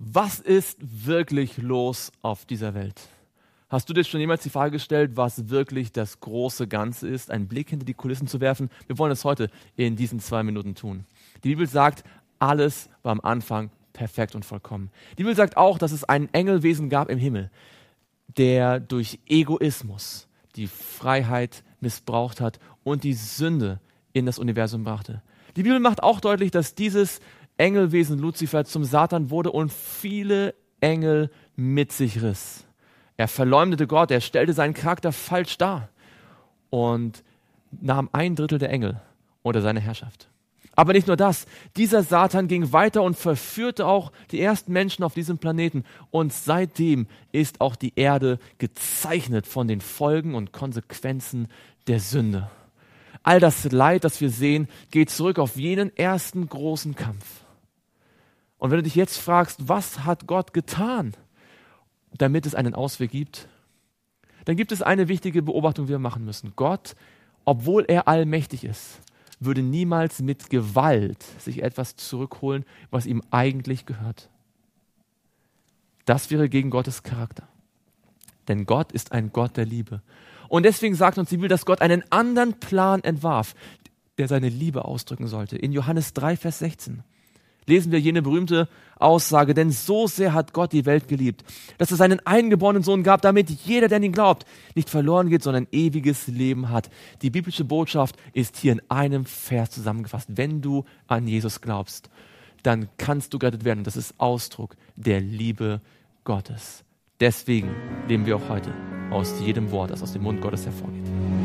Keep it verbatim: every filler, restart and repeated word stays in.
Was ist wirklich los auf dieser Welt? Hast du dir schon jemals die Frage gestellt, was wirklich das große Ganze ist, einen Blick hinter die Kulissen zu werfen? Wir wollen es heute in diesen zwei Minuten tun. Die Bibel sagt, alles war am Anfang perfekt und vollkommen. Die Bibel sagt auch, dass es ein Engelwesen gab im Himmel, der durch Egoismus die Freiheit missbraucht hat und die Sünde in das Universum brachte. Die Bibel macht auch deutlich, dass dieses Engelwesen Luzifer zum Satan wurde und viele Engel mit sich riss. Er verleumdete Gott, er stellte seinen Charakter falsch dar und nahm ein Drittel der Engel unter seine Herrschaft. Aber nicht nur das, dieser Satan ging weiter und verführte auch die ersten Menschen auf diesem Planeten. Und seitdem ist auch die Erde gezeichnet von den Folgen und Konsequenzen der Sünde. All das Leid, das wir sehen, geht zurück auf jenen ersten großen Kampf. Und wenn du dich jetzt fragst, was hat Gott getan, damit es einen Ausweg gibt, dann gibt es eine wichtige Beobachtung, die wir machen müssen. Gott, obwohl er allmächtig ist, würde niemals mit Gewalt sich etwas zurückholen, was ihm eigentlich gehört. Das wäre gegen Gottes Charakter. Denn Gott ist ein Gott der Liebe. Und deswegen sagt uns die Bibel, dass Gott einen anderen Plan entwarf, der seine Liebe ausdrücken sollte. In Johannes drei, Vers sechzehn lesen wir jene berühmte Aussage, denn so sehr hat Gott die Welt geliebt, dass es seinen eingeborenen Sohn gab, damit jeder, der an ihn glaubt, nicht verloren geht, sondern ewiges Leben hat. Die biblische Botschaft ist hier in einem Vers zusammengefasst. Wenn du an Jesus glaubst, dann kannst du gerettet werden. Das ist Ausdruck der Liebe Gottes. Deswegen leben wir auch heute aus jedem Wort, das aus dem Mund Gottes hervorgeht.